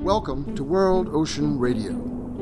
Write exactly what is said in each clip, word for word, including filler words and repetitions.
Welcome to World Ocean Radio.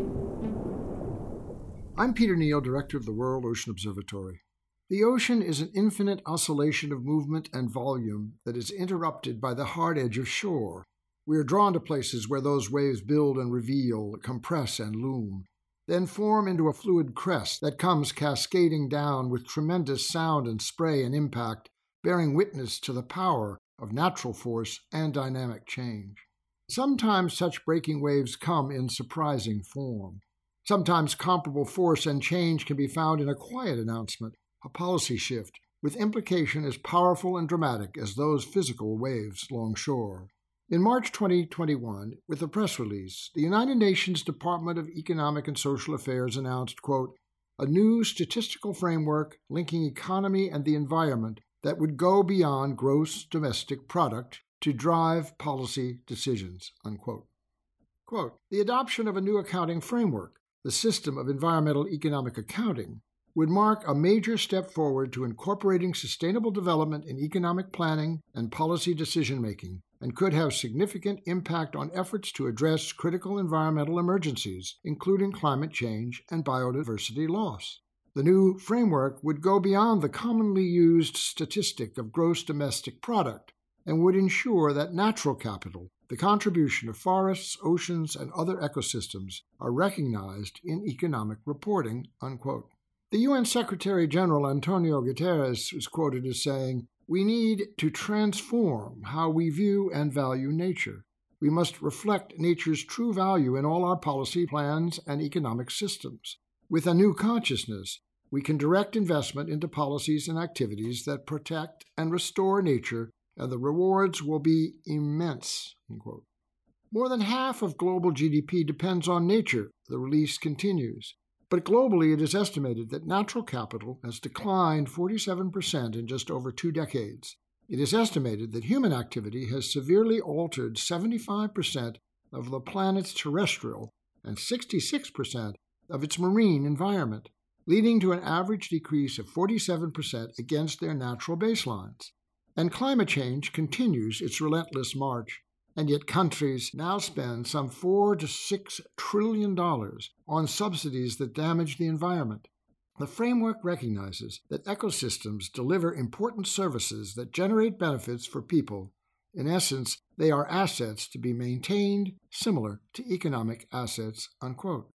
I'm Peter Neal, Director of the World Ocean Observatory. The ocean is an infinite oscillation of movement and volume that is interrupted by the hard edge of shore. We are drawn to places where those waves build and reveal, compress and loom, then form into a fluid crest that comes cascading down with tremendous sound and spray and impact, bearing witness to the power of natural force and dynamic change. Sometimes such breaking waves come in surprising form. Sometimes comparable force and change can be found in a quiet announcement, a policy shift, with implication as powerful and dramatic as those physical waves longshore. In March twenty twenty-one, with a press release, the United Nations Department of Economic and Social Affairs announced, quote, a new statistical framework linking economy and the environment that would go beyond gross domestic product to drive policy decisions, unquote. Quote, the adoption of a new accounting framework, the system of environmental economic accounting, would mark a major step forward to incorporating sustainable development in economic planning and policy decision-making, and could have significant impact on efforts to address critical environmental emergencies, including climate change and biodiversity loss. The new framework would go beyond the commonly used statistic of gross domestic product and would ensure that natural capital, the contribution of forests, oceans, and other ecosystems, are recognized in economic reporting, unquote. The U N Secretary-General Antonio Guterres was quoted as saying, we need to transform how we view and value nature. We must reflect nature's true value in all our policy plans and economic systems. With a new consciousness, we can direct investment into policies and activities that protect and restore nature, and the rewards will be immense, unquote. More than half of global G D P depends on nature, the release continues. But globally, it is estimated that natural capital has declined forty-seven percent in just over two decades. It is estimated that human activity has severely altered seventy-five percent of the planet's terrestrial and sixty-six percent of its marine environment, leading to an average decrease of forty-seven percent against their natural baselines. And climate change continues its relentless march, and yet countries now spend some four to six trillion dollars on subsidies that damage the environment. The framework recognizes that ecosystems deliver important services that generate benefits for people. In essence, they are assets to be maintained, similar to economic assets, unquote.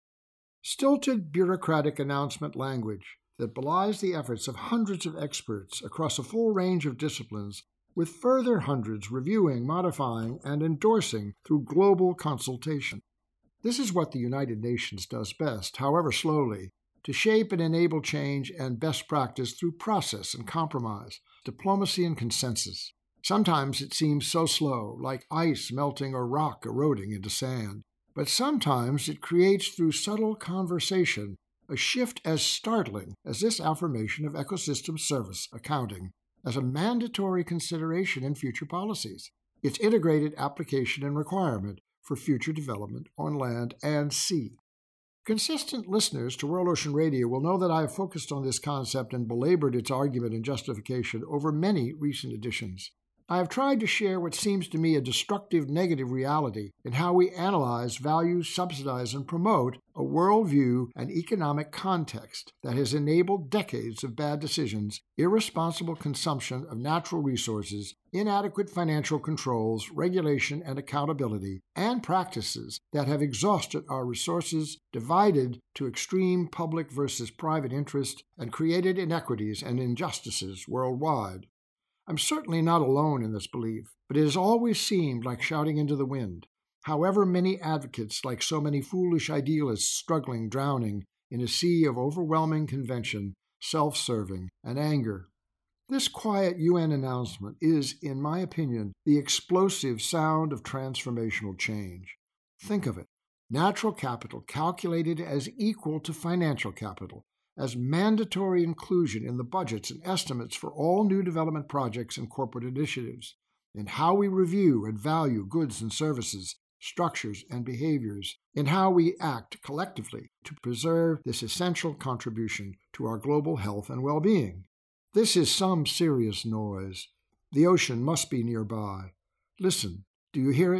Stilted bureaucratic announcement language that belies the efforts of hundreds of experts across a full range of disciplines, with further hundreds reviewing, modifying, and endorsing through global consultation. This is what the United Nations does best, however slowly, to shape and enable change and best practice through process and compromise, diplomacy and consensus. Sometimes it seems so slow, like ice melting or rock eroding into sand, but sometimes it creates through subtle conversation a shift as startling as this affirmation of ecosystem service accounting as a mandatory consideration in future policies, its integrated application and requirement for future development on land and sea. Consistent listeners to World Ocean Radio will know that I have focused on this concept and belabored its argument and justification over many recent editions. I have tried to share what seems to me a destructive negative reality in how we analyze, value, subsidize, and promote a worldview and economic context that has enabled decades of bad decisions, irresponsible consumption of natural resources, inadequate financial controls, regulation, and accountability, and practices that have exhausted our resources, divided to extreme public versus private interest, and created inequities and injustices worldwide. I'm certainly not alone in this belief, but it has always seemed like shouting into the wind. However many advocates, like so many foolish idealists struggling, drowning in a sea of overwhelming convention, self-serving, and anger. This quiet U N announcement is, in my opinion, the explosive sound of transformational change. Think of it. Natural capital calculated as equal to financial capital, as mandatory inclusion in the budgets and estimates for all new development projects and corporate initiatives, in how we review and value goods and services, structures and behaviors, in how we act collectively to preserve this essential contribution to our global health and well-being. This is some serious noise. The ocean must be nearby. Listen, do you hear it?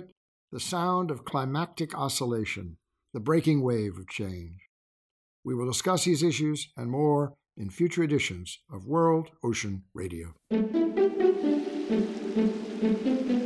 the sound of climactic oscillation, the breaking wave of change. We will discuss these issues and more in future editions of World Ocean Radio.